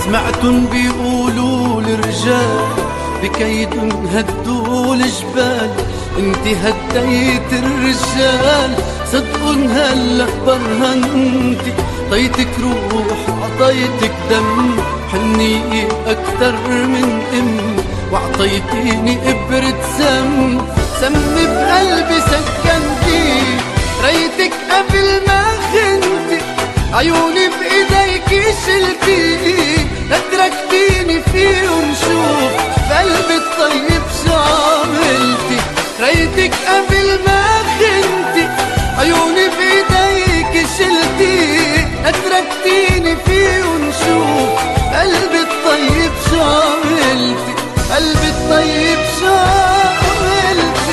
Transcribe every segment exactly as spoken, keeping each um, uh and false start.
سمعتن بيقولوا الرجال بكيدن هدوا الجبال، انت هديت الرجال صدقن هلا برهنتي. طيتك روح عطيتك دم، حنية أكتر من أم، وعطيتيني إبرة سم. سم بقلبي سكنتي، ريتك قبل ما خنتي، عيوني بإيديك شلتي، اتركتيني فيهم شوف بقلبي الطيب شو عملتي. ريتك قبل ما خنتي، عيوني بإيديك شلتي، اتركتيني فيهم شوف قلبي الطيب شو عملتي. قلبي الطيب شو عملتي.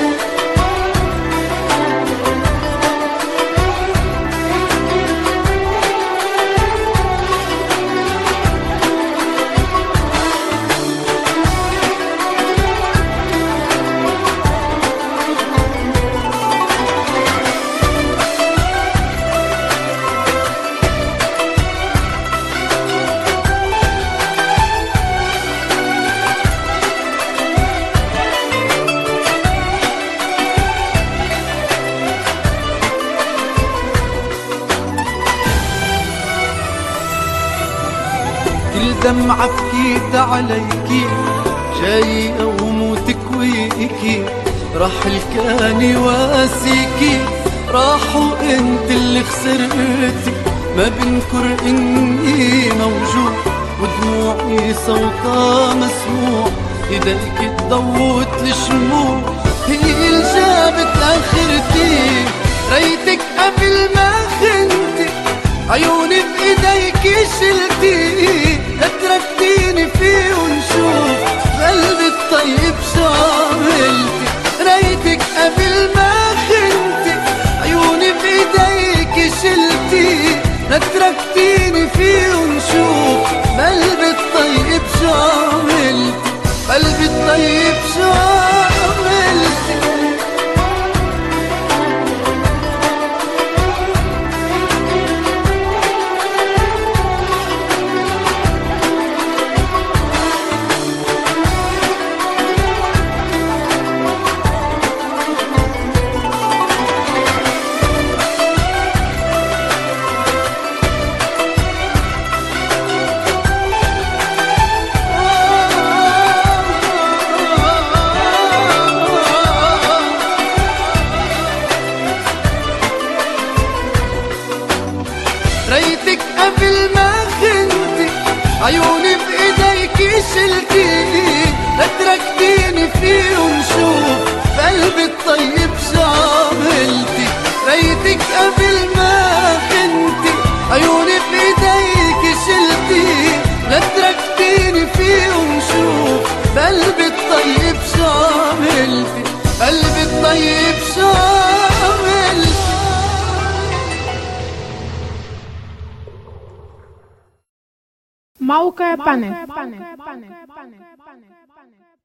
كل دمعة بكيت عليكي، جاي أموتك ويكي، راح الكاني واسيكي، راح وانت اللي خسرتي. ما بنكر اني موجود ودموعي صوتها مسموع، ايديك تضوت الشموع هي اللي جابت اخرتي. ريتك قبل ما خنتي، عيوني بإيديك شلتي، اتركتيني فيهم شوف قلبي الطيب شو عملتي. ريتك قبل ما خنتي، عيوني بإيديك شلتي، اتركتيني فيهم شوف قلبي الطيب شو عملتي. قلبي الطيب شو عملتي. ريتك قبل ما خنتي، عيوني بإيديك شلتي، اتركتيني فيهم شوف قلبي الطيب شو عملتي. ريتك قبل ما خنتي، عيوني بإيديك شلتي، اتركتيني فيهم شوف قلبي الطيب شو عملتي. قلبي الطيب شو عملتي. موقع بانل.